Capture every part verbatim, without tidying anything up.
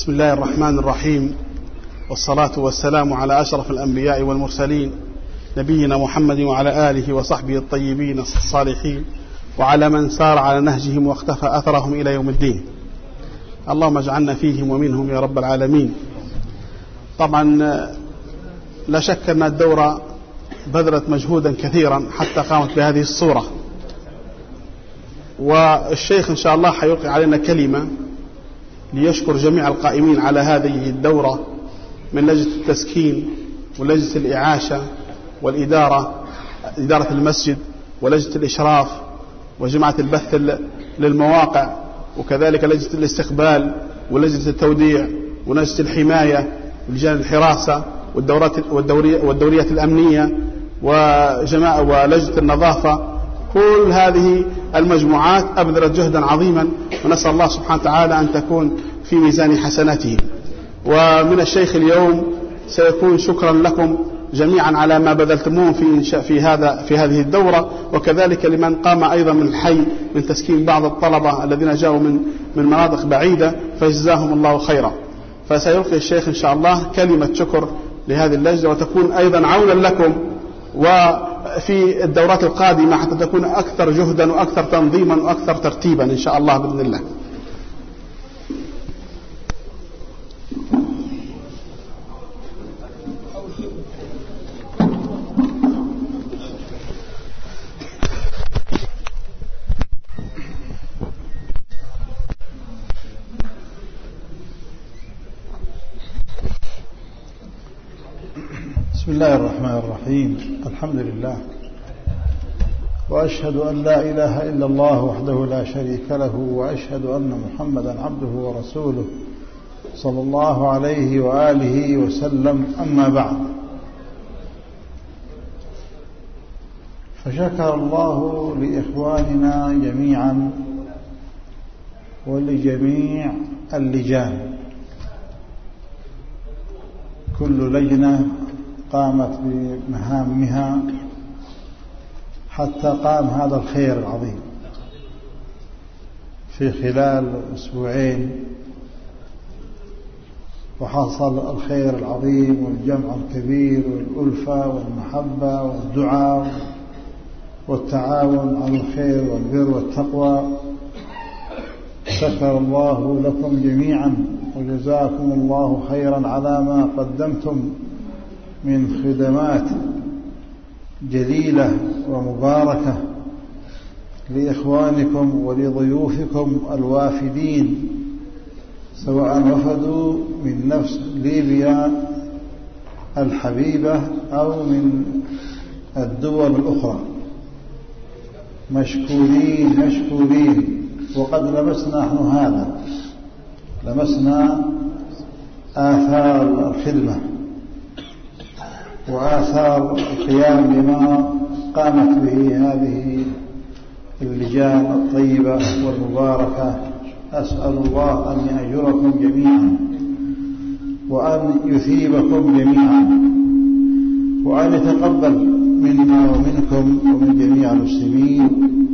بسم الله الرحمن الرحيم، والصلاة والسلام على أشرف الأنبياء والمرسلين نبينا محمد وعلى آله وصحبه الطيبين الصالحين وعلى من سار على نهجهم واختفى أثرهم إلى يوم الدين. اللهم اجعلنا فيهم ومنهم يا رب العالمين. طبعا لا شك أن الدورة بذلت مجهودا كثيرا حتى قامت بهذه الصورة، والشيخ إن شاء الله حيلقي علينا كلمة ليشكر جميع القائمين على هذه الدورة من لجنة التسكين ولجنة الإعاشة والإدارة إدارة المسجد ولجنة الإشراف وجماعة البث للمواقع، وكذلك لجنة الاستقبال ولجنة التوديع ولجنة الحماية ولجان الحراسة والدورات والدوريات الأمنية وجماعة ولجنة النظافة. كل هذه المجموعات أبذلت جهدا عظيما، ونسأل الله سبحانه وتعالى أن تكون في ميزان حسناتهم. ومن الشيخ اليوم سيكون شكرا لكم جميعا على ما بذلتموه في في هذا في هذه الدورة، وكذلك لمن قام أيضا من الحي من تسكين بعض الطلبة الذين جاءوا من من مناطق بعيدة، فجزاهم الله خيرا. فسيلقي الشيخ إن شاء الله كلمة شكر لهذه اللجنة، وتكون أيضا عونا لكم وفي الدورات القادمة حتى تكون أكثر جهدا وأكثر تنظيما وأكثر ترتيبا إن شاء الله بإذن الله. بسم الله الرحمن الرحيم. الحمد لله، وأشهد أن لا إله إلا الله وحده لا شريك له، وأشهد أن محمدا عبده ورسوله صلى الله عليه وآله وسلم. أما بعد، فشكر الله لإخواننا جميعا ولجميع اللجان، كل لجنة قامت بمهامها حتى قام هذا الخير العظيم في خلال أسبوعين، وحصل الخير العظيم والجمع الكبير والألفة والمحبة والدعاء والتعاون على الخير والبر والتقوى. شكر الله لكم جميعا وجزاكم الله خيرا على ما قدمتم من خدمات جليلة ومباركة لإخوانكم ولضيوفكم الوافدين، سواء وفدوا من نفس ليبيا الحبيبة أو من الدول الأخرى. مشكورين مشكورين. وقد لمسنا نحن هذا، لمسنا آثار الخدمة وآثار القيام بما قامت به هذه اللجان الطيبة والمباركة. أسأل الله أن يأجركم جميعا وأن يثيبكم جميعا وأن يتقبل منا ومنكم ومن جميع المسلمين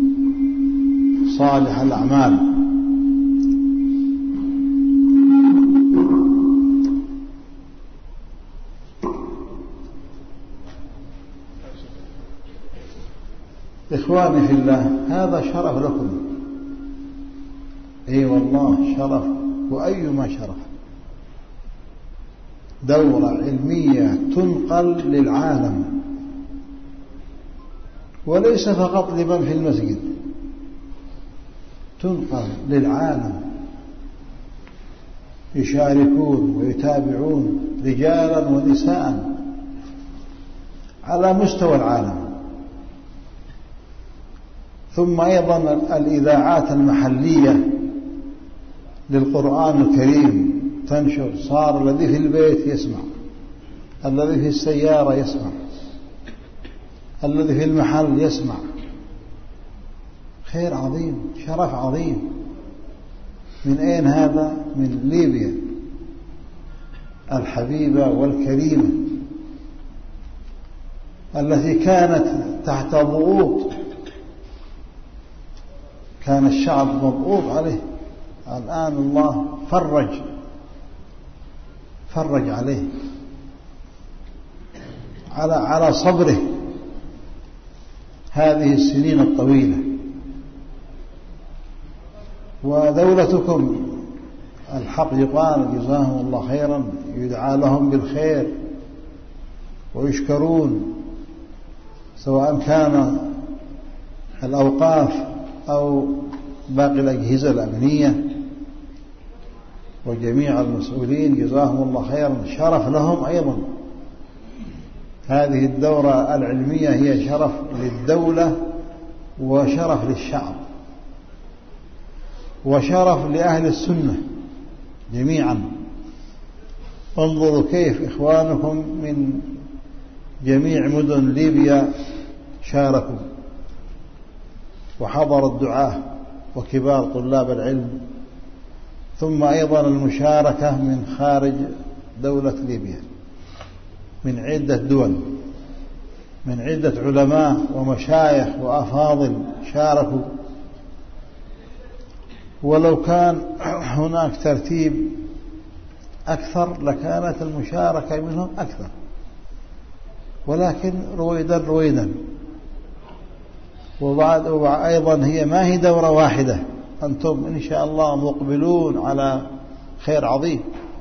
صالح الأعمال. إخواني في الله، هذا شرف لكم، أي والله شرف، وأيما شرف. دورة علمية تنقل للعالم، وليس فقط لمن في المسجد، تنقل للعالم، يشاركون ويتابعون رجالا ونساء على مستوى العالم. ثم أيضا الإذاعات المحلية للقرآن الكريم تنشر، صار الذي في البيت يسمع، الذي في السيارة يسمع، الذي في المحل يسمع. خير عظيم، شرف عظيم. من أين هذا؟ من ليبيا الحبيبة والكريمة التي كانت تحت ضغوط، كان الشعب مضغوط عليه. الآن الله فرج فرج عليه على على صبره هذه السنين الطويلة. ودولتكم الحق يقال جزاهم الله خيرا، يدعى لهم بالخير ويشكرون، سواء كان الأوقاف أو باقي الأجهزة الأمنية وجميع المسؤولين جزاهم الله خيرا. شرف لهم أيضا، هذه الدورة العلمية هي شرف للدولة وشرف للشعب وشرف لأهل السنة جميعا. انظروا كيف إخوانكم من جميع مدن ليبيا شاركوا، وحضر الدعاة وكبار طلاب العلم، ثم أيضا المشاركة من خارج دولة ليبيا من عدة دول، من عدة علماء ومشايخ وأفاضل شاركوا. ولو كان هناك ترتيب أكثر لكانت المشاركة منهم أكثر، ولكن رويدا رويدا. وبعد أيضا هي ما هي دورة واحدة، أنتم إن شاء الله مقبلون على خير عظيم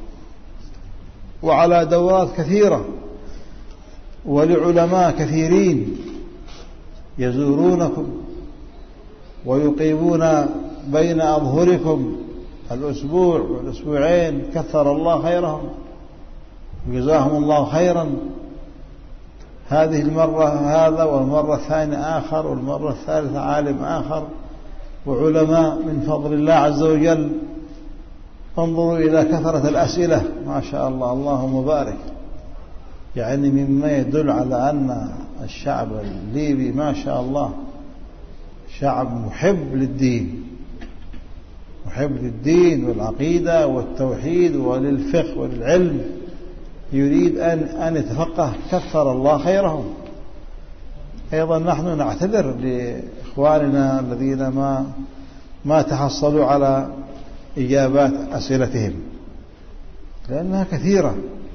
وعلى دورات كثيرة ولعلماء كثيرين يزورونكم ويقيمون بين أظهركم الأسبوع والأسبوعين، كثر الله خيرهم وجزاهم الله خيرا. هذه المرة هذا، والمرة الثانية آخر، والمرة الثالثة عالم آخر وعلماء من فضل الله عز وجل. انظروا إلى كثرة الأسئلة، ما شاء الله، اللهم بارك، يعني مما يدل على أن الشعب الليبي ما شاء الله شعب محب للدين، محب للدين والعقيدة والتوحيد وللفقه وللعلم، يريد أن أن يتفقه، كثر الله خيرهم. أيضا نحن نعتذر لإخواننا الذين ما ما تحصلوا على إجابات أسئلتهم لأنها كثيرة،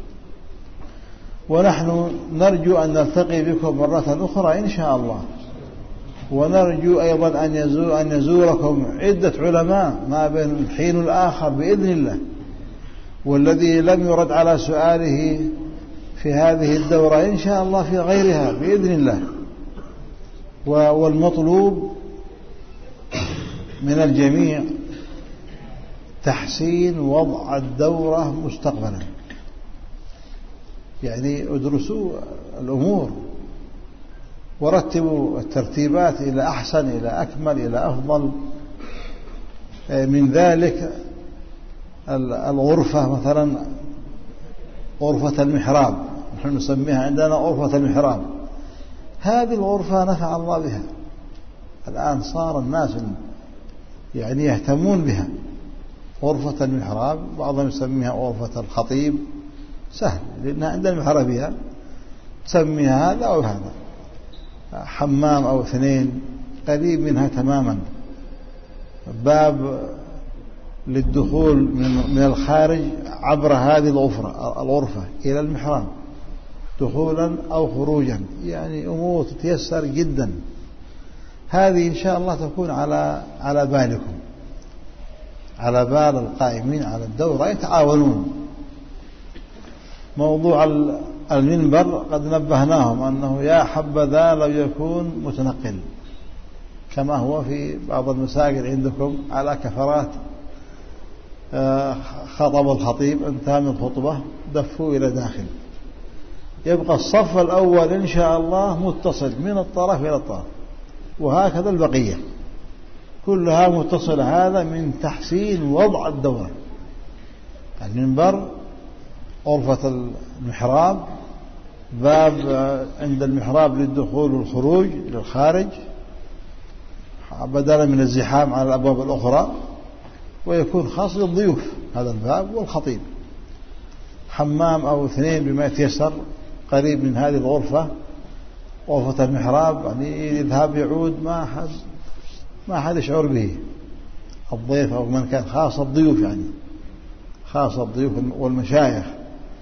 ونحن نرجو أن نلتقي بكم مرة أخرى إن شاء الله. ونرجو أيضا أن يزور أن يزوركم عدة علماء ما بين الحين والآخر بإذن الله. والذي لم يرد على سؤاله في هذه الدورة إن شاء الله في غيرها بإذن الله. والمطلوب من الجميع تحسين وضع الدورة مستقبلا، يعني ادرسوا الأمور ورتبوا الترتيبات إلى أحسن، إلى أكمل، إلى أفضل. من ذلك الغرفة مثلا، غرفة المحراب، نحن نسميها عندنا غرفة المحراب. هذه الغرفة نفع الله بها، الآن صار الناس يعني يهتمون بها. غرفة المحراب بعضهم يسميها غرفة الخطيب، سهل لأنها عندنا المحرابية تسميها هذا أو هذا. حمام أو اثنين قريب منها تماما. باب للدخول من الخارج عبر هذه الغرفة الغرفة إلى المحراب دخولا أو خروجا، يعني أمور تتيسر جدا. هذه إن شاء الله تكون على على بالكم، على بال القائمين على الدورة يتعاونون. موضوع المنبر قد نبهناهم أنه يا حبذا لو يكون متنقل كما هو في بعض المساجد عندكم على كفرات. خطب الخطيب، انتهى من الخطبة، دفوا إلى داخل، يبقى الصف الأول إن شاء الله متصل من الطرف إلى الطرف، وهكذا البقية كلها متصلة. هذا من تحسين وضع الدورة. المنبر، غرفة المحراب، باب عند المحراب للدخول والخروج إلى الخارج بدلا من الزحام على الأبواب الأخرى، ويكون خاص للضيوف هذا الباب والخطيب. حمام أو اثنين بما يتيسر قريب من هذه الغرفة، غرفة المحراب، يعني يذهب يعود ما حد ما حد يشعر به الضيف أو من كان، خاص الضيوف، يعني خاص الضيوف والمشايخ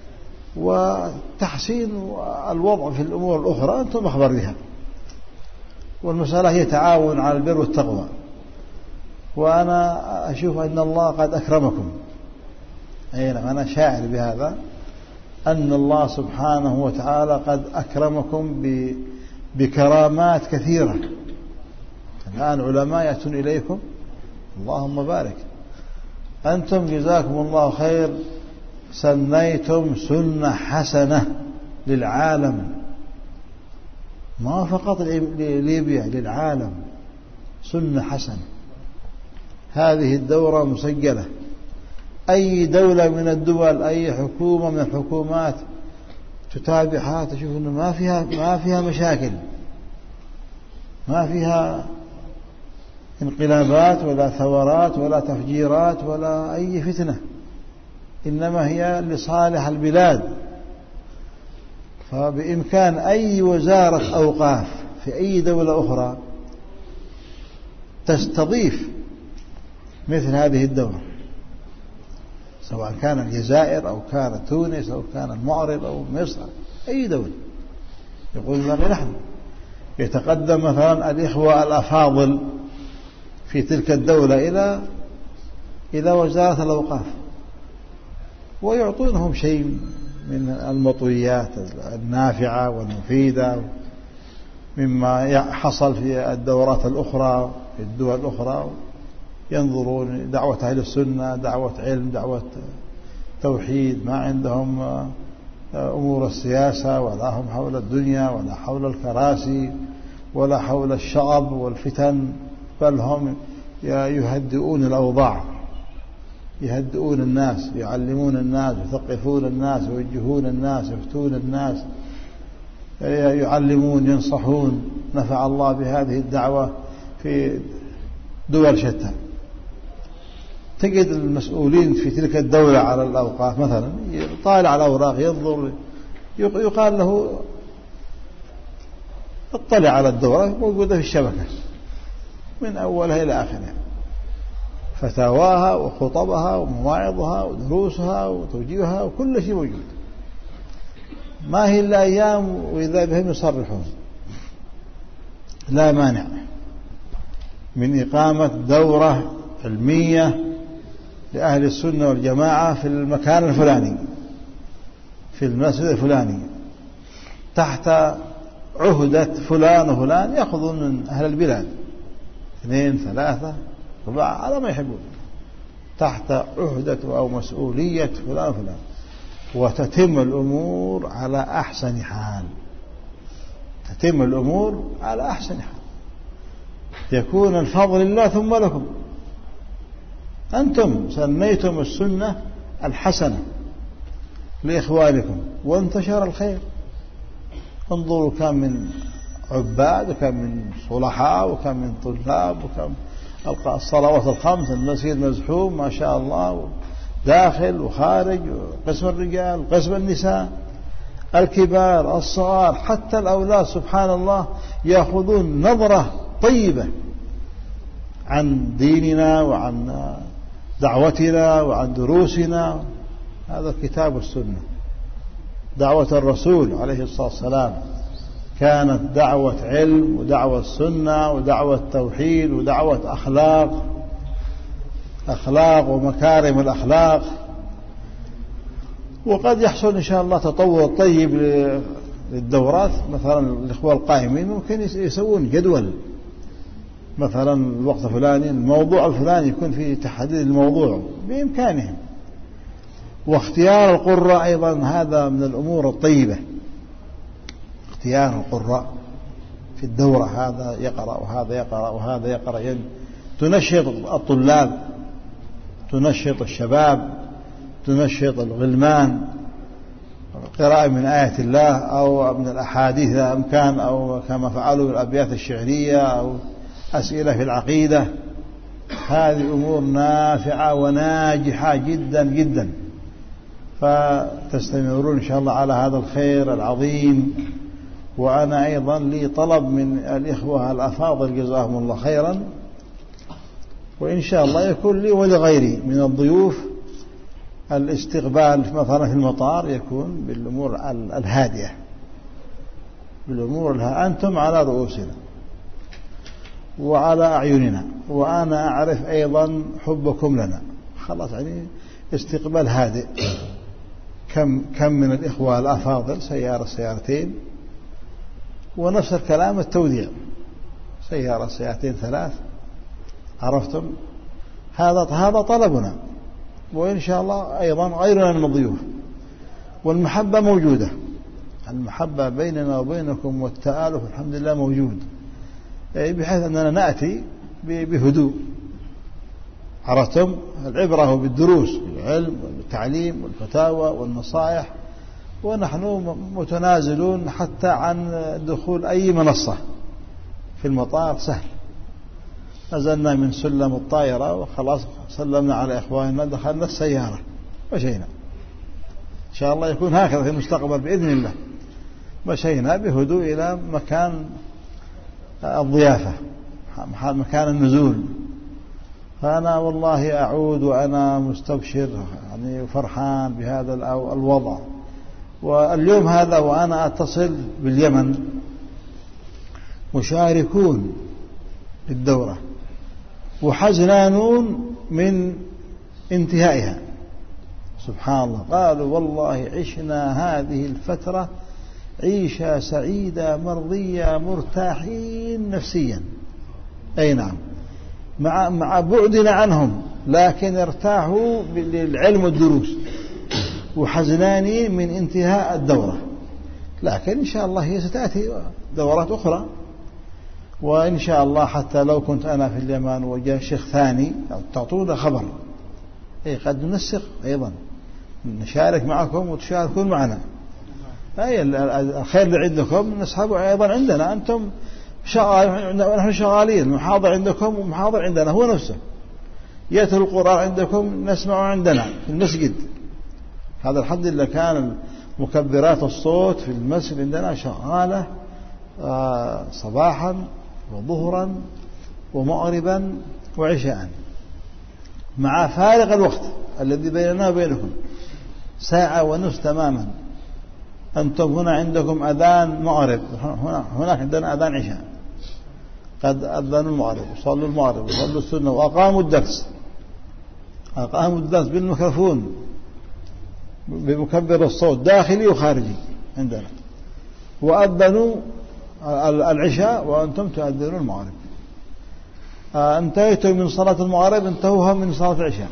وتحسين الوضع في الأمور الأخرى أنتم أخبر بها، والمسألة هي تعاون على البر والتقوى. وأنا أشوف أن الله قد أكرمكم، أي نعم أنا شاعر بهذا، أن الله سبحانه وتعالى قد أكرمكم بكرامات كثيرة. الآن علماء يأتون إليكم، اللهم بارك، أنتم جزاكم الله خير سنيتم سنة حسنة للعالم، ما فقط لليبيا، للعالم سنة حسنة. هذه الدورة مسجلة، أي دولة من الدول، أي حكومة من الحكومات تتابعها تشوف أنه ما فيها ما فيها مشاكل، ما فيها انقلابات ولا ثورات ولا تفجيرات ولا أي فتنة، إنما هي لصالح البلاد. فبإمكان أي وزارة أوقاف في أي دولة أخرى تستضيف مثل هذه الدورة، سواء كان الجزائر أو كان تونس أو كان المغرب أو مصر، أي دولة يقول لنا نحن يتقدم مثلا الإخوة الأفاضل في تلك الدولة إلى إلى وزارة الأوقاف ويعطونهم شيء من المطويات النافعة والمفيدة مما حصل في الدورات الأخرى في الدول الأخرى، ينظرون دعوة أهل السنة، دعوة علم، دعوة توحيد، ما عندهم أمور السياسة ولا هم حول الدنيا ولا حول الكراسي ولا حول الشغب والفتن، بل هم يهدئون الأوضاع، يهدئون الناس، يعلمون الناس، يثقفون الناس، يوجهون الناس، يفتون الناس، يعلمون، ينصحون. نفع الله بهذه الدعوة في دول شتى. تجد المسؤولين في تلك الدولة على الأوقاف مثلا يطالع على الأوراق، ينظر، يقال له اطلع على الدورة موجودة في الشبكة من أولها إلى آخرها، فتاواها وخطبها ومواعظها ودروسها وتوجيهها وكل شيء موجود. ما هي إلا أيام وإذا بهم يصرحون. لا مانع من إقامة دورة علمية لأهل السنة والجماعة في المكان الفلاني، في المسجد الفلاني، تحت عهدة فلان وفلان، يأخذون من أهل البلاد اثنين ثلاثة أربعة على ما يحبون، تحت عهدة أو مسؤولية فلان وفلان، وتتم الأمور على أحسن حال، تتم الأمور على أحسن حال، يكون الفضل لله ثم لكم. أنتم سميتم السنة الحسنة لإخوانكم وانتشر الخير. انظروا كم من عباد وكم من صلحاء وكم من طلاب وكم الصلوات الخمس، المسجد مزحوم ما شاء الله، داخل وخارج، قسم الرجال وقسم النساء، الكبار الصغار، حتى الأولاد سبحان الله يأخذون نظرة طيبة عن ديننا وعن دعوتنا وعن دروسنا. هذا الكتاب والسنة، دعوة الرسول عليه الصلاة والسلام كانت دعوة علم ودعوة سنة ودعوة توحيد ودعوة أخلاق، أخلاق ومكارم الأخلاق. وقد يحصل إن شاء الله تطور طيب للدورات، مثلا الإخوة القائمين ممكن يسوون جدول، مثلا الوقت الفلاني الموضوع الفلاني يكون فيه تحديد الموضوع بإمكانهم، واختيار القراء أيضا هذا من الأمور الطيبة، اختيار القراء في الدورة، هذا يقرأ وهذا يقرأ وهذا يقرأ، تنشط الطلاب، تنشط الشباب، تنشط الغلمان، قراءة من آية الله أو من الأحاديث إذا أمكان، أو كما فعلوا بالأبيات الشعرية، أو أسئلة في العقيدة. هذه أمور نافعة وناجحة جدا جدا، فتستمرون إن شاء الله على هذا الخير العظيم. وأنا أيضا لي طلب من الإخوة الأفاضل جزاهم الله خيرا، وإن شاء الله يكون لي ولغيري من الضيوف الاستقبال مثلا في المطار يكون بالأمور الهادئة، بالأمور الها أنتم على رؤوسنا وعلى أعيننا، وأنا أعرف أيضا حبكم لنا، خلاص يعني استقبال هادئ. كم كم من الإخوة الأفاضل سيارة سيارتين، ونفس الكلام التوديع، سيارة سيارتين ثلاث، عرفتم؟ هذا هذا طلبنا، وإن شاء الله أيضا غيرنا من الضيوف. والمحبة موجودة، المحبة بيننا وبينكم والتآلف الحمد لله موجود، بحيث أننا نأتي بهدوء، عرفتم؟ العبرة بالدروس، العلم والتعليم والفتاوى والنصائح، ونحن متنازلون حتى عن دخول أي منصة في المطار سهل. نزلنا من سلم الطائرة وخلاص سلمنا على إخواننا، دخلنا السيارة مشينا. إن شاء الله يكون هكذا في المستقبل بإذن الله. مشينا بهدوء إلى مكان الضيافة، مكان النزول. فأنا والله أعود وأنا مستبشر يعني فرحان بهذا الوضع. واليوم هذا وأنا أتصل باليمن مشاركون بالدورة وحزنانون من انتهائها، سبحان الله. قالوا والله عشنا هذه الفترة عيشة سعيدة مرضية مرتاحين نفسيا. أي نعم، مع مع بعدنا عنهم، لكن ارتاحوا بالعلم والدروس، وحزنانين من انتهاء الدورة. لكن إن شاء الله هي ستأتي دورات أخرى، وإن شاء الله حتى لو كنت أنا في اليمن وجاء شيخ ثاني تعطونا خبر، أي قد ننسق أيضا، نشارك معكم وتشاركون معنا. أي الخير اللي عندكم نسحبه أيضا عندنا، أنتم شغال، نحن شغالين، محاضر عندكم ومحاضر عندنا هو نفسه، يتلو القرآن عندكم نسمعه عندنا في المسجد. هذا الحمد لله كان مكبرات الصوت في المسجد عندنا شغالة صباحا وظهرا ومغربا وعشاء، مع فارق الوقت الذي بيننا وبينكم ساعة ونصف تماما. أنتم هنا عندكم أذان مغرب، هنا هناك عندنا أذان عشاء، قد أذنوا المغرب وصلوا المغرب وصلوا السنة وأقاموا الدرس، أقاموا الدرس بالميكروفون بمكبر الصوت داخلي وخارجي عندنا، وأذنوا العشاء وأنتم تؤذنون المغرب. انتهيتم من صلاة المغرب انتهوها من صلاة العشاء،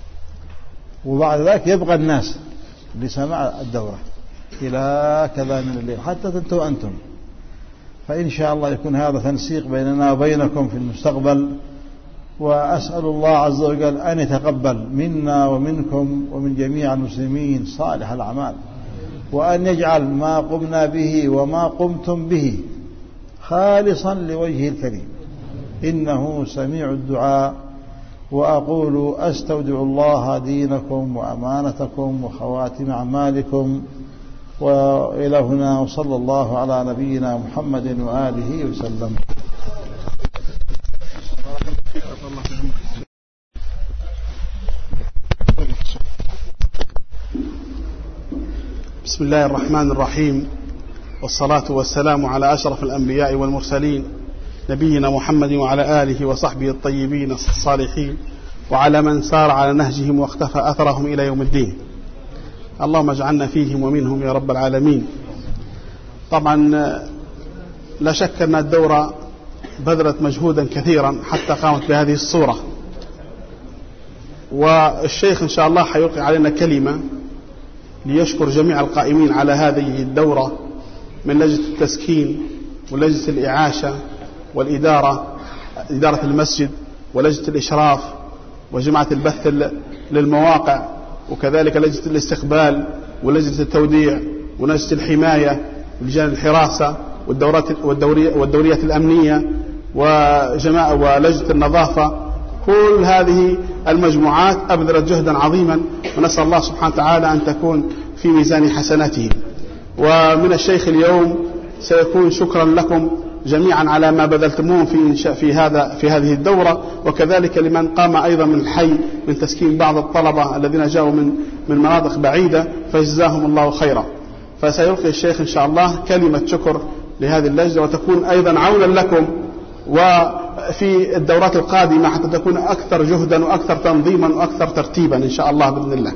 وبعد ذلك يبقى الناس لسماع الدورة إلى كذا من الليل حتى تنتهوا أنتم. فإن شاء الله يكون هذا تنسيق بيننا وبينكم في المستقبل، وأسأل الله عز وجل أن يتقبل منا ومنكم ومن جميع المسلمين صالح الأعمال، وأن يجعل ما قمنا به وما قمتم به خالصا لوجهه الكريم، إنه سميع الدعاء. وأقول أستودع الله دينكم وأمانتكم وخواتم أعمالكم، وإلى هنا وصلى الله على نبينا محمد وآله وسلم. بسم الله الرحمن الرحيم، والصلاة والسلام على أشرف الأنبياء والمرسلين نبينا محمد وعلى آله وصحبه الطيبين الصالحين، وعلى من سار على نهجهم واختفى أثرهم إلى يوم الدين. اللهم اجعلنا فيهم ومنهم يا رب العالمين. طبعا لا شك أن الدورة بذلت مجهودا كثيرا حتى قامت بهذه الصورة، والشيخ إن شاء الله حيلقي علينا كلمة ليشكر جميع القائمين على هذه الدورة من لجنة التسكين ولجنة الإعاشة والإدارة، إدارة المسجد ولجنة الإشراف وجماعة البث للمواقع، وكذلك لجنة الاستقبال ولجنة التوديع ولجنة الحماية ولجان الحراسة والدورات والدورية والدوريات الأمنية وجماعة ولجنة النظافة. كل هذه المجموعات أبذلت جهدا عظيما، ونسأل الله سبحانه وتعالى أن تكون في ميزان حسناتهم. ومن الشيخ اليوم سيكون شكرا لكم جميعا على ما بذلتموه في إنشاء في هذا في هذه الدورة، وكذلك لمن قام أيضا من الحي من تسكين بعض الطلبة الذين جاءوا من من مناطق بعيدة، فجزاهم الله خيرا. فسيلقي الشيخ إن شاء الله كلمة شكر لهذه اللجنة، وتكون أيضا عونا لكم وفي الدورات القادمة حتى تكون أكثر جهدا وأكثر تنظيما وأكثر ترتيبا إن شاء الله بإذن الله.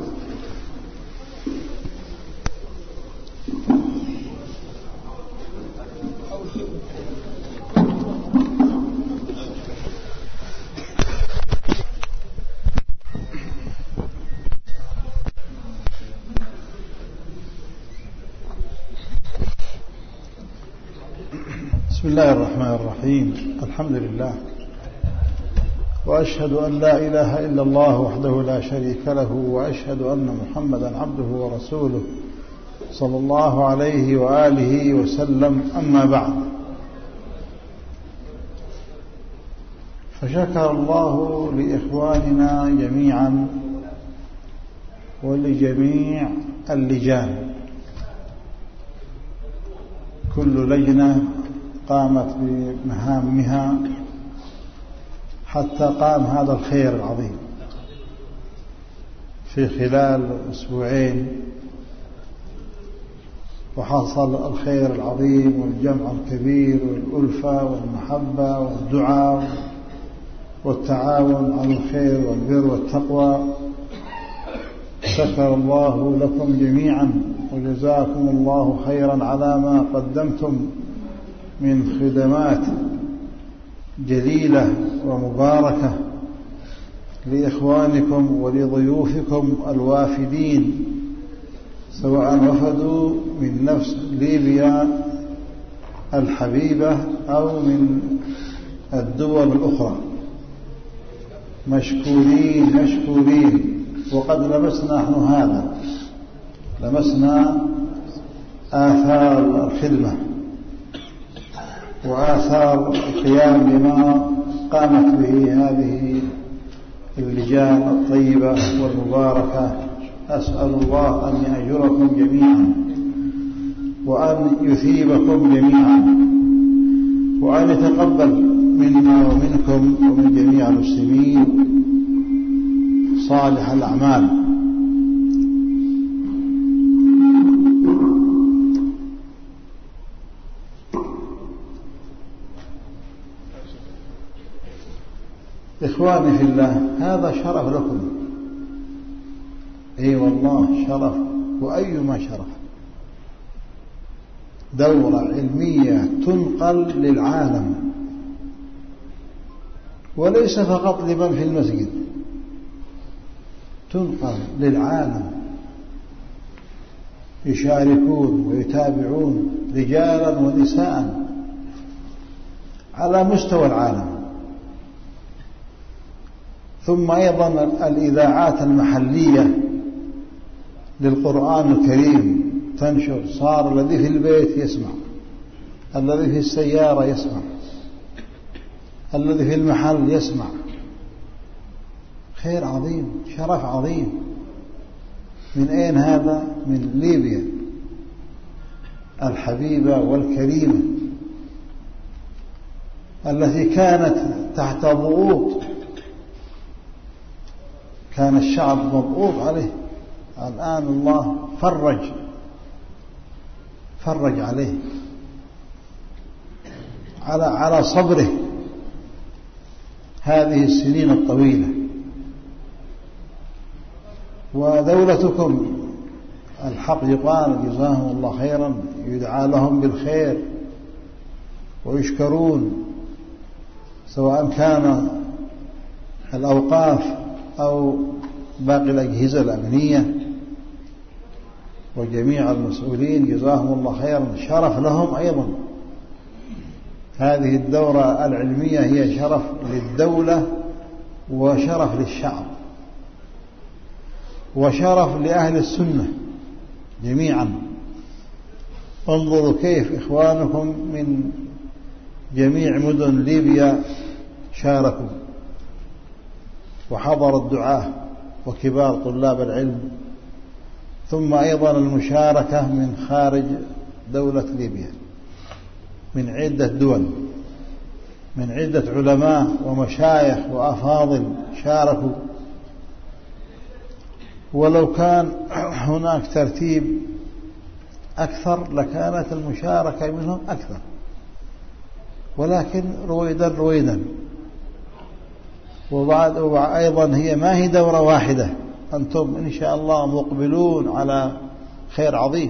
بسم الله الرحمن الرحيم. الحمد لله، وأشهد أن لا إله إلا الله وحده لا شريك له، وأشهد أن محمدا عبده ورسوله صلى الله عليه وآله وسلم. أما بعد، فشكر الله لإخواننا جميعا ولجميع اللجان، كل لجنة قامت بمهامها حتى قام هذا الخير العظيم في خلال أسبوعين، وحصل الخير العظيم والجمع الكبير والألفة والمحبة والدعاء والتعاون على الخير والبر والتقوى. شكر الله لكم جميعا، وجزاكم الله خيرا على ما قدمتم من خدمات جليلة ومباركة لإخوانكم ولضيوفكم الوافدين، سواء وفدوا من نفس ليبيا الحبيبة أو من الدول الأخرى. مشكورين مشكورين. وقد لمسنا نحن هذا، لمسنا آثار الخدمة وآثار القيام بما قامت به هذه اللجان الطيبة والمباركة. أسأل الله أن يأجركم جميعا، وأن يثيبكم جميعا، وأن يتقبل منا ومنكم ومن جميع المسلمين صالح الأعمال. إخواني في الله، هذا شرف لكم، أي والله شرف، وأيما شرف. دورة علمية تنقل للعالم، وليس فقط لمن في المسجد، تنقل للعالم، يشاركون ويتابعون رجالا ونساء على مستوى العالم. ثم أيضا الإذاعات المحلية للقرآن الكريم تنشر، صار الذي في البيت يسمع، الذي في السيارة يسمع، الذي في المحل يسمع. خير عظيم، شرف عظيم. من أين هذا؟ من ليبيا الحبيبة والكريمة، التي كانت تحت ضغوط، كان الشعب مضغوط عليه. الآن الله فرج فرج عليه على على صبره هذه السنين الطويلة. ودولتكم الحق يقال جزاهم الله خيرا، يدعى لهم بالخير ويشكرون، سواء كان الأوقاف أو باقي الأجهزة الأمنية وجميع المسؤولين، جزاهم الله خيرا. شرف لهم أيضا. هذه الدورة العلمية هي شرف للدولة وشرف للشعب وشرف لأهل السنة جميعا. انظروا كيف إخوانكم من جميع مدن ليبيا شاركوا، وحضر الدعاة وكبار طلاب العلم، ثم أيضا المشاركة من خارج دولة ليبيا. من عدة دول، من عدة علماء ومشايخ وأفاضل شاركوا. ولو كان هناك ترتيب أكثر لكانت المشاركة منهم أكثر، ولكن رويدا رويدا. وبعد أيضا هي ما هي دورة واحدة، أنتم إن شاء الله مقبلون على خير عظيم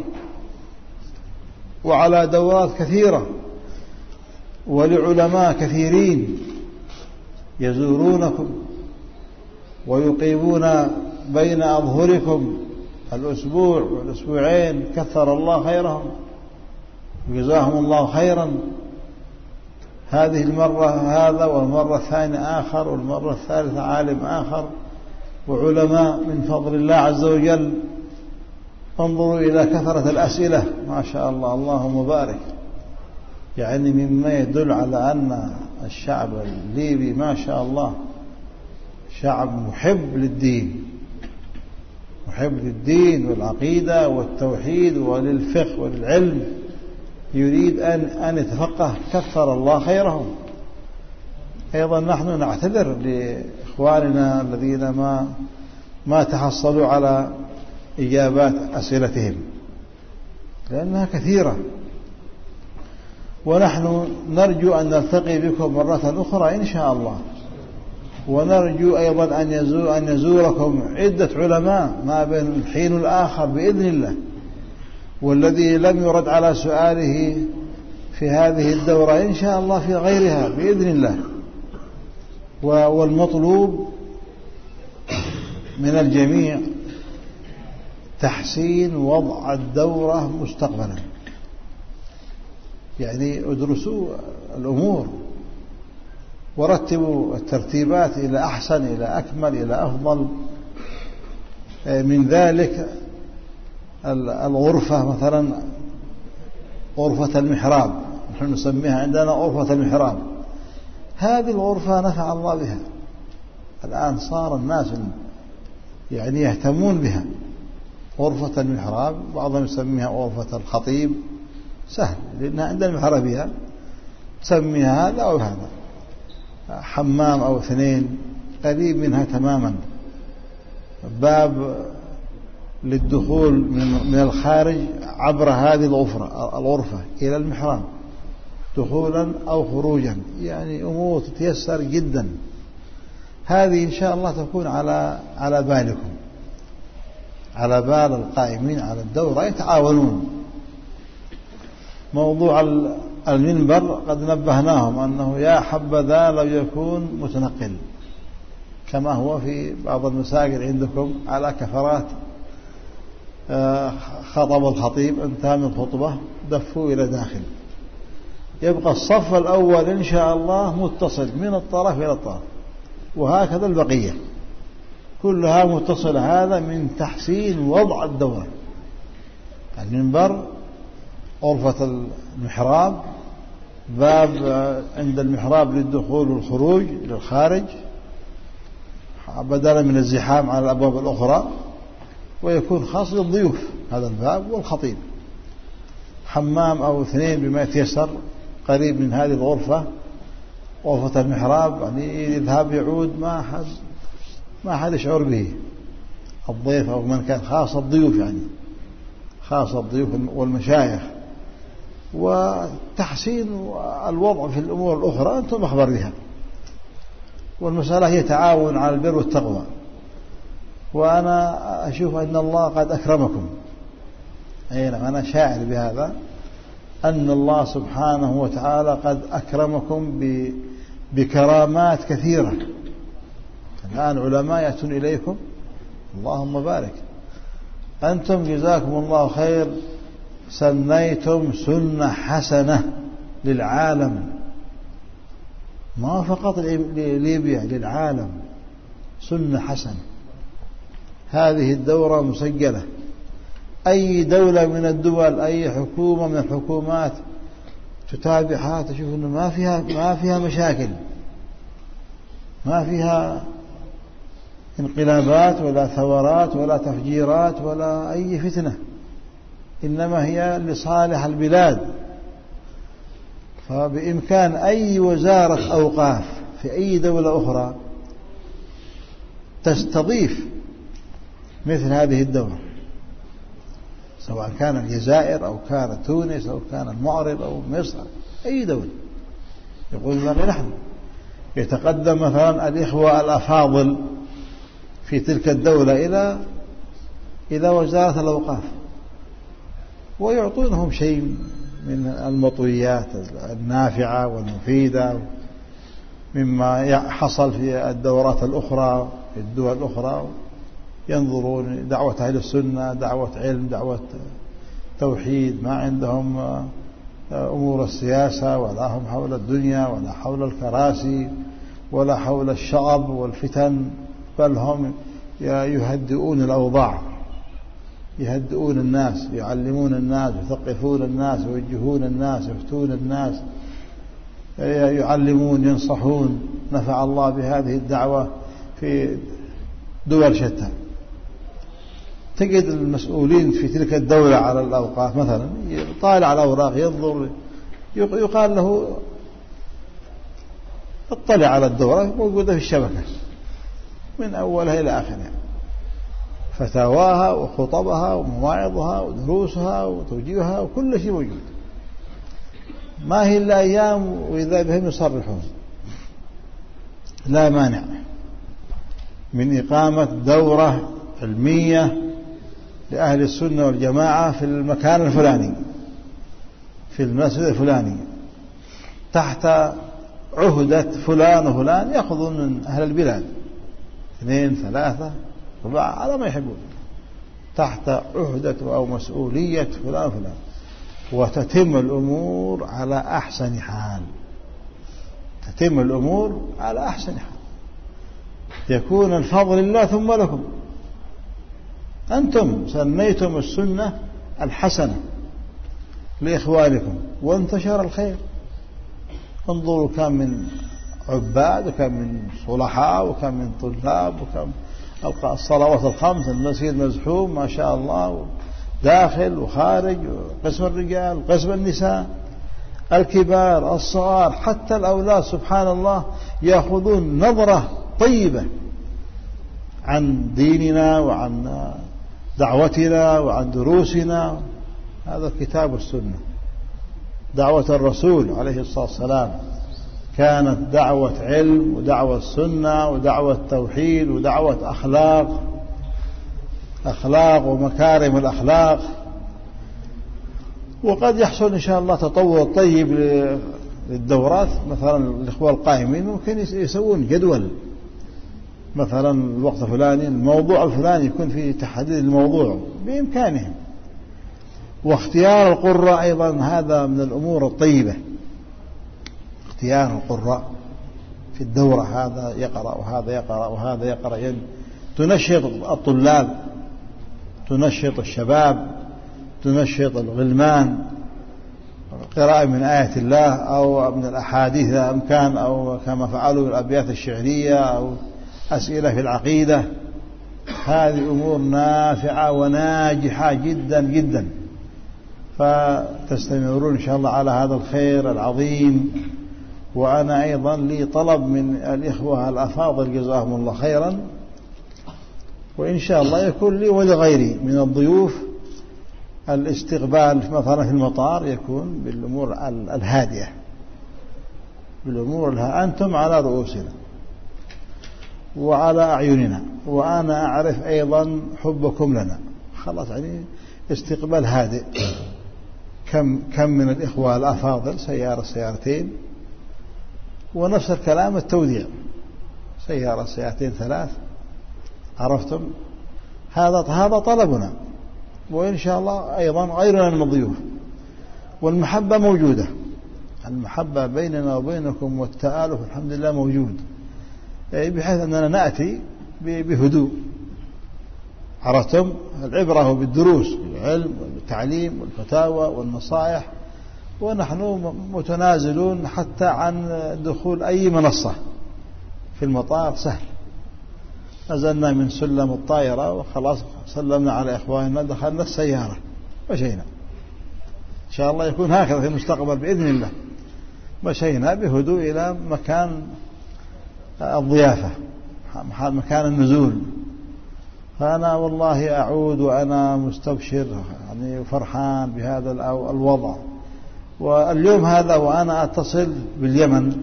وعلى دورات كثيرة ولعلماء كثيرين يزورونكم ويقيمون بين أظهركم الأسبوع والأسبوعين، كثر الله خيرهم وجزاهم الله خيرا. هذه المرة هذا، والمرة الثانية آخر، والمرة الثالثة عالم آخر وعلماء من فضل الله عز وجل. انظروا إلى كثرة الأسئلة، ما شاء الله، اللهم بارك. يعني مما يدل على أن الشعب الليبي ما شاء الله شعب محب للدين، محب للدين والعقيدة والتوحيد وللفقه وللعلم، يريد أن أن يتفقه، كثر الله خيرهم. أيضا نحن نعتذر لإخواننا الذين ما ما تحصلوا على إجابات أسئلتهم لأنها كثيرة، ونحن نرجو أن نلتقي بكم مرة أخرى إن شاء الله. ونرجو أيضا أن يزور أن يزوركم عدة علماء ما بين الحين والآخر بإذن الله. والذي لم يرد على سؤاله في هذه الدورة إن شاء الله في غيرها بإذن الله. والمطلوب من الجميع تحسين وضع الدورة مستقبلا، يعني ادرسوا الأمور ورتبوا الترتيبات إلى أحسن، إلى أكمل، إلى أفضل. من ذلك الغرفة مثلا، غرفة المحراب، نحن نسميها عندنا غرفة المحراب. هذه الغرفة نفع الله بها، الآن صار الناس يعني يهتمون بها. غرفة المحراب بعضهم يسميها غرفة الخطيب، سهل لأنها عندنا المحرابية تسميها هذا أو هذا. حمام أو اثنين قريب منها تماما، باب للدخول من الخارج عبر هذه الغرفة الغرفة إلى المحراب دخولا أو خروجا، يعني أمور تتيسر جدا. هذه إن شاء الله تكون على على بالكم، على بال القائمين على الدورة يتعاونون. موضوع المنبر قد نبهناهم أنه يا حبذا لو يكون متنقل كما هو في بعض المساجد عندكم على كفرات. خطب الخطيب، انتهى من الخطبة دفوا إلى داخل، يبقى الصف الأول إن شاء الله متصل من الطرف إلى الطرف، وهكذا البقية كلها متصلة. هذا من تحسين وضع الدورة. المنبر، غرفة المحراب، باب عند المحراب للدخول والخروج إلى الخارج بدلا من الزحام على الأبواب الأخرى، ويكون خاص للضيوف هذا الباب والخطيب. حمام أو اثنين بما يتيسر قريب من هذه الغرفة، غرفة المحراب، يعني يذهب يعود ما حد ما حد يشعر به الضيف أو من كان، خاص الضيوف، يعني خاص الضيوف والمشايخ. وتحسين الوضع في الأمور الأخرى أنتم أخبر بها. والمسألة هي تعاون على البر والتقوى. وأنا أشوف أن الله قد أكرمكم، أي نعم، أنا شاعر بهذا، أن الله سبحانه وتعالى قد أكرمكم بكرامات كثيرة. الآن علماء يأتون إليكم، اللهم بارك. أنتم جزاكم الله خير سنيتم سنة حسنة للعالم، ما فقط لليبيا، للعالم سنة حسنة. هذه الدورة مسجلة، أي دولة من الدول، أي حكومة من الحكومات تتابعها تشوف أنه ما فيها ما فيها مشاكل، ما فيها انقلابات ولا ثورات ولا تفجيرات ولا أي فتنة، إنما هي لصالح البلاد. فبإمكان أي وزارة أوقاف في أي دولة أخرى تستضيف مثل هذه الدورة، سواء كان الجزائر أو كان تونس أو كان المغرب أو مصر، أي دولة. يقول نحن يتقدم مثلا الإخوة الأفاضل في تلك الدولة إلى إلى وزارة الأوقاف ويعطونهم شيء من المطويات النافعة والمفيدة مما حصل في الدورات الأخرى في الدول الأخرى، ينظرون دعوة أهل السنة، دعوة علم، دعوة توحيد، ما عندهم أمور السياسة ولا هم حول الدنيا ولا حول الكراسي ولا حول الشغب والفتن، بل هم يهدئون الأوضاع، يهدئون الناس، يعلمون الناس، يثقفون الناس، يوجهون الناس، يفتون الناس، يعلمون، ينصحون. نفع الله بهذه الدعوة في دول شتى. تجد المسؤولين في تلك الدولة على الأوقاف مثلا طالع على الأوراق ينظر، يقال له اطلع على الدورة موجودة في الشبكة من أولها إلى آخرها، فتاواها وخطبها ومواعظها ودروسها وتوجيهها وكل شيء موجود. ما هي إلا أيام وإذا بهم يصرحون لا مانع من إقامة دورة علمية لأهل السنة والجماعة في المكان الفلاني في المسجد الفلاني تحت عهدة فلان وفلان، يأخذون من أهل البلاد اثنين ثلاثة أربعة على ما يحبون تحت عهدة أو مسؤولية فلان وفلان، وتتم الأمور على أحسن حال. تتم الأمور على أحسن حال، يكون الفضل لله ثم لكم. أنتم سميتم السنة الحسنة لإخوانكم وانتشر الخير. انظروا كم من عباد وكم من صلحاء وكم من طلاب وكم الصلوات الخمس، المسجد مزحوم ما شاء الله، داخل وخارج، قسم الرجال وقسم النساء، الكبار الصغار، حتى الأولاد سبحان الله يأخذون نظرة طيبة عن ديننا وعن دعوتنا وعن دروسنا. هذا الكتاب والسنة. دعوة الرسول عليه الصلاة والسلام كانت دعوة علم ودعوة سنة ودعوة توحيد ودعوة أخلاق أخلاق ومكارم الأخلاق. وقد يحصل إن شاء الله تطور طيب للدورات. مثلا الإخوة القائمين ممكن يسوون جدول، مثلا الوقت الفلاني الموضوع الفلاني يكون في تحديد الموضوع بإمكانهم. واختيار القراء أيضا هذا من الأمور الطيبة، اختيار القراء في الدورة، هذا يقرأ وهذا يقرأ وهذا يقرأ، يعني تنشط الطلاب، تنشط الشباب، تنشط الغلمان، قراءة من آية الله أو من الأحاديث إذا أمكان، أو كما فعلوا الأبيات الشعرية أو أسئلة في العقيدة. هذه أمور نافعة وناجحة جدا جدا، فتستمرون إن شاء الله على هذا الخير العظيم. وأنا أيضا لي طلب من الإخوة الأفاضل جزاهم الله خيرا، وإن شاء الله يكون لي ولغيري من الضيوف الاستقبال مثلا في المطار يكون بالأمور الهادئة، بالأمور الها أنتم على رؤوسنا وعلى أعيننا، وأنا أعرف أيضا حبكم لنا. خلاص يعني استقبال هادئ. كم كم من الإخوة الأفاضل سيارة سيارتين، ونفس الكلام التوديع سيارة سيارتين ثلاث. عرفتم؟ هذا هذا طلبنا، وإن شاء الله أيضا غيرنا من الضيوف. والمحبة موجودة، المحبة بيننا وبينكم والتآلف الحمد لله موجود، بحيث أننا نأتي بهدوء. عرفتم؟ العبرة بالدروس، العلم والتعليم والفتاوى والنصائح، ونحن متنازلون حتى عن دخول أي منصة في المطار سهل. نزلنا من سلم الطائرة وخلاص سلمنا على إخواننا، دخلنا السيارة وشينا. إن شاء الله يكون هكذا في المستقبل بإذن الله. مشينا بهدوء إلى مكان الضيافة، مكان النزول. فأنا والله أعود وأنا مستبشر يعني فرحان بهذا الوضع. واليوم هذا وأنا أتصل باليمن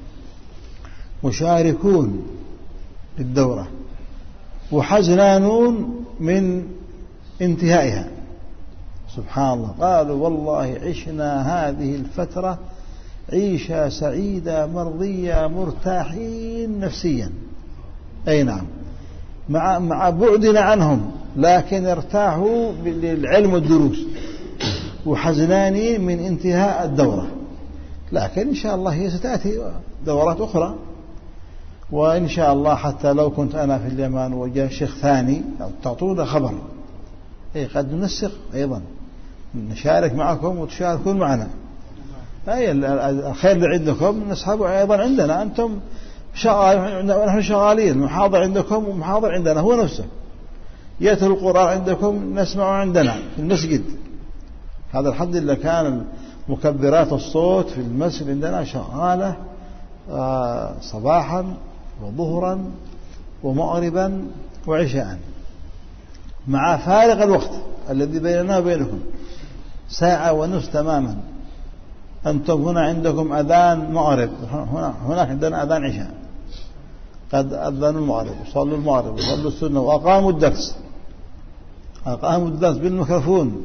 مشاركون للدورة وحزنانون من انتهائها. سبحان الله، قالوا والله عشنا هذه الفترة عيشة سعيدة مرضية مرتاحين نفسيا. أي نعم، مع مع بعدنا عنهم، لكن ارتاحوا بالعلم والدروس، وحزنانين من انتهاء الدورة. لكن إن شاء الله هي ستأتي دورات أخرى، وإن شاء الله حتى لو كنت أنا في اليمن وجاء شيخ ثاني تعطونا خبر، أي قد ننسق أيضا، نشارك معكم وتشاركون معنا. أي الخير اللي عندكم نسحبه أيضا عندنا، أنتم شغال ونحن شغالين، محاضر عندكم ومحاضر عندنا هو نفسه، يتلو القرآن عندكم نسمعه عندنا في المسجد. هذا الحمد لله كان مكبرات الصوت في المسجد عندنا شغالة صباحا وظهرا ومغربا وعشاء، مع فارق الوقت الذي بيننا وبينكم ساعة ونصف تماما. أنتم هنا عندكم أذان مغرب، هنا هناك عندنا أذان عشاء، قد أذنوا المغرب وصلوا المغرب وصلوا السنة وأقاموا الدرس، أقاموا الدرس بالميكروفون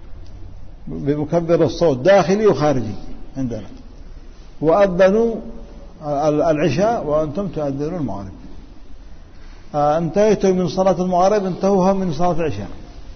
بمكبر الصوت داخلي وخارجي عندنا، وأذنوا العشاء وأنتم تؤذنون المغرب. انتهيتم من صلاة المغرب انتهوها من صلاة العشاء،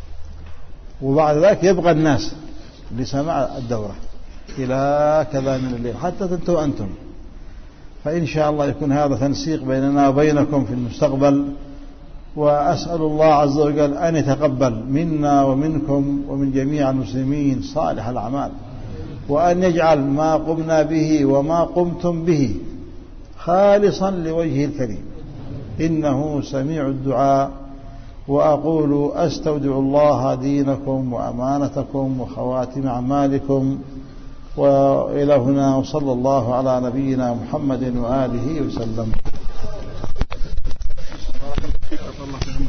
وبعد ذلك يبقى الناس لسماع الدورة إلى كذا من الليل حتى تنتهوا أنتم. فإن شاء الله يكون هذا تنسيق بيننا وبينكم في المستقبل، وأسأل الله عز وجل أن يتقبل منا ومنكم ومن جميع المسلمين صالح الأعمال، وأن يجعل ما قمنا به وما قمتم به خالصا لوجهه الكريم، إنه سميع الدعاء. وأقول أستودع الله دينكم وأمانتكم وخواتم أعمالكم، وإلى هنا وصلى الله على نبينا محمد وآله وسلم.